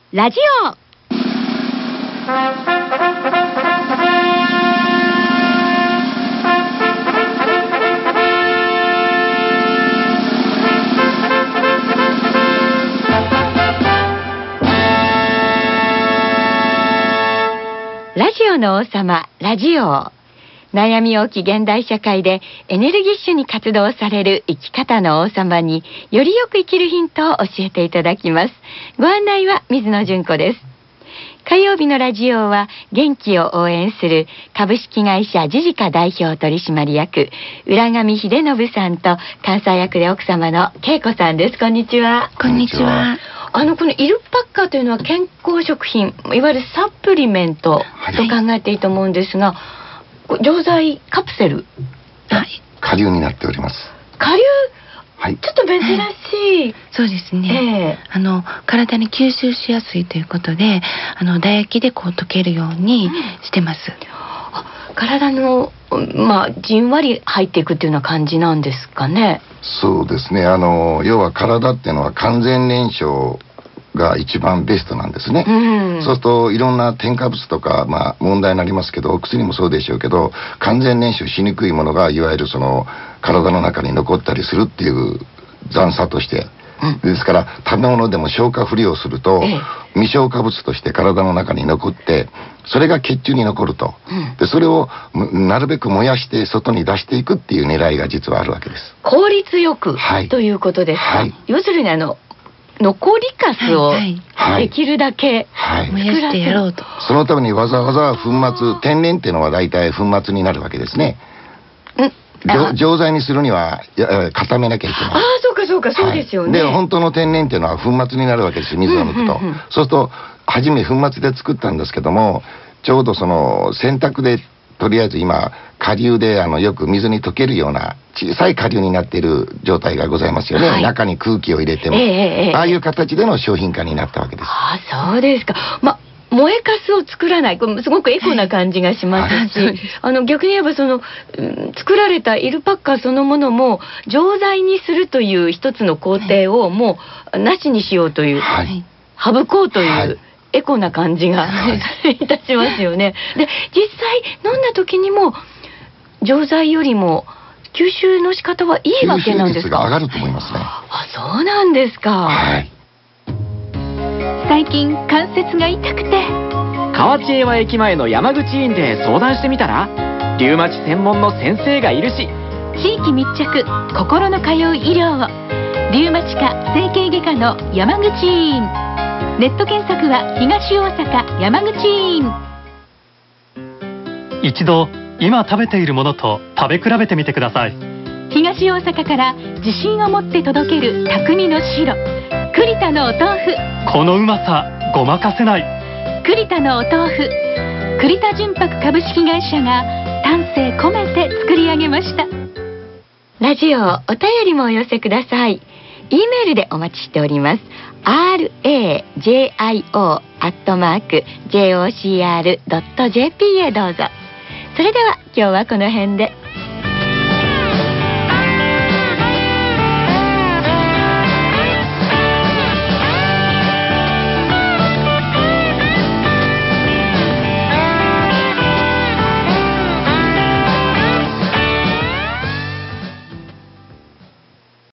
ラジオ。ラジオの王様、ラジオ。悩み多き現代社会でエネルギッシュに活動される生き方の王様によりよく生きるヒントを教えていただきます。ご案内は水野純子です。火曜日のラジオは元気を応援する株式会社ジジカ代表取締役浦上秀信さんと監査役で奥様の恵子さんです。こんにちは。 こんにちは。 このイルパッカーというのは健康食品、いわゆるサプリメントと考えていいと思うんですが、錠剤カプセル、 顆粒になっております。 顆粒、 はい、 ちょっと珍しい、 そうですね、体に吸収しやすいということで唾液で溶けるようにしてます。 体のじんわり入っていくっていうような感じなんですかね。 そうですね。要は体っていうのは完全燃焼が一番ベストなんですね。そうするといろんな添加物とか、問題になりますけど、お薬もそうでしょうけど、完全燃焼しにくいものがいわゆるその体の中に残ったりするっていう残差として、ですから食べ物でも消化不良すると、未消化物として体の中に残って、それが血中に残ると、でそれをなるべく燃やして外に出していくっていう狙いが実はあるわけです。 効率よく、ということですか。要するに残りかすをできるだけ燃やしてやろうと、 そのためにわざわざ粉末、天然っていうのは大体粉末になるわけですね。錠剤にするには固めなきゃいけない。 そうか、そうですよね。 で本当の天然っていうのは粉末になるわけですよ、水を抜くと。そうすると初め粉末で作ったんですけども、ちょうどその洗濯でとりあえず今顆粒でよく水に溶けるような小さい顆粒になっている状態がございますよね、中に空気を入れても、ああいう形での商品化になったわけです。 そうですか。燃えかすを作らない、これすごくエコな感じがしますし、逆に言えば作られたイルパッカーそのものも錠剤にするという一つの工程をもうなしにしようという、省こうという、エコな感じがいたしますよね。で実際飲んだ時にも錠剤よりも吸収の仕方はいいわけなんですか。 吸収率が上がると思いますね。 そうなんですか。 最近関節が痛くて、河内平和駅前の山口院で相談してみたら、リウマチ専門の先生がいるし、 地域密着、心の通う医療を、リウマチ科整形外科の山口院。ネット検索は東大阪山口院。 一度今食べているものと食べ比べてみてください。 東大阪から自信を持って届ける匠の白、栗田のお豆腐。 このうまさごまかせない。 栗田のお豆腐、栗田純白株式会社が丹精込めて作り上げました。 ラジオお便りもお寄せください。 E メールでお待ちしております。radio@jocr.jp へどうぞ。それでは今日はこの辺で。